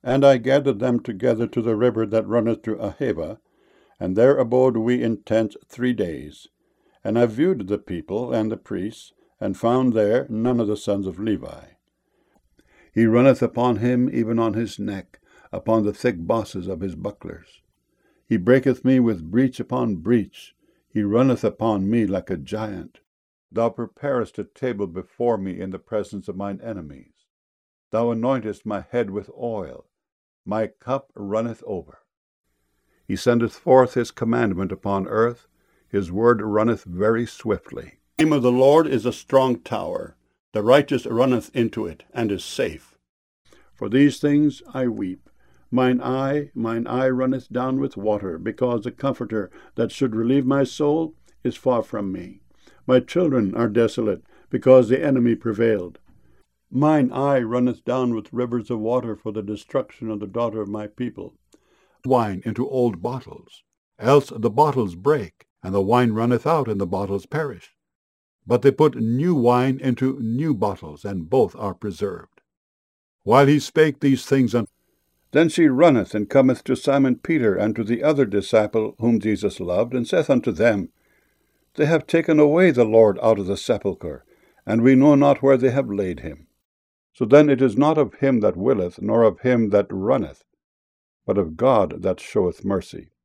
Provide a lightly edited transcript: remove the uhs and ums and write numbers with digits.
And I gathered them together to the river that runneth to Ahava, and there abode we in tents 3 days. And I viewed the people and the priests, and found there none of the sons of Levi. He runneth upon him, even on his neck, upon the thick bosses of his bucklers. He breaketh me with breach upon breach. He runneth upon me like a giant. Thou preparest a table before me in the presence of mine enemies. Thou anointest my head with oil. My cup runneth over. He sendeth forth his commandment upon earth. His word runneth very swiftly. The name of the Lord is a strong tower. The righteous runneth into it, and is safe. For these things I weep. Mine eye runneth down with water, because the Comforter that should relieve my soul is far from me. My children are desolate, because the enemy prevailed. Mine eye runneth down with rivers of water for the destruction of the daughter of my people. Wine into old bottles, else the bottles break, and the wine runneth out, and the bottles perish. But they put new wine into new bottles, and both are preserved. While he spake these things, then she runneth and cometh to Simon Peter and to the other disciple whom Jesus loved, and saith unto them, They have taken away the Lord out of the sepulchre, and we know not where they have laid him. So then it is not of him that willeth, nor of him that runneth, but of God that showeth mercy.